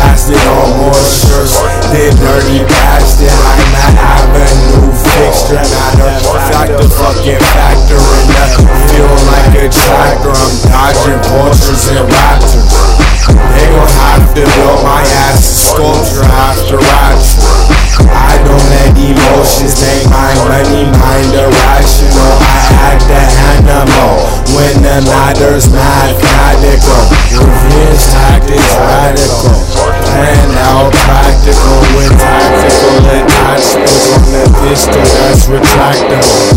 blasted on more shirts than dirty bastard. I'm an avenue fixture, not a factor, fucking factor in the feel like a tractor. I'm dodging vultures and raptors. They gon' have to build my ass a sculpture after rapture. I don't let emotions make my money mind irrational. I act the animal when the matter's mathematical. Revenge tactics radical, planned out practical with tactical attachments on the pistol that's retractable.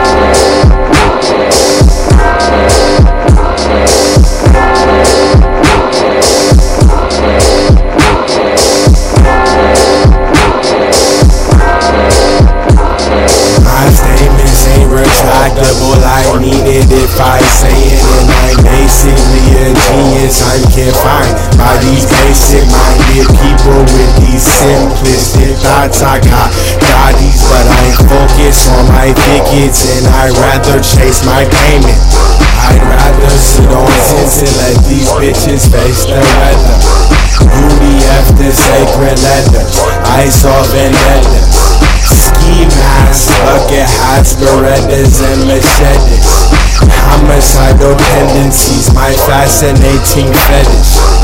I need it if I say it, and I'm basically a genius. I'm confined by these basic-minded people with these simplistic thoughts. I got bodies, but I focus on my thickets, and I'd rather chase my payment. I'd rather sit on tents and let these bitches face the weather. Booty after sacred letters, I saw vendettas. Ski masks, bucket hats, berettas, and machetes. Homicidal tendencies, my fascinating fetish.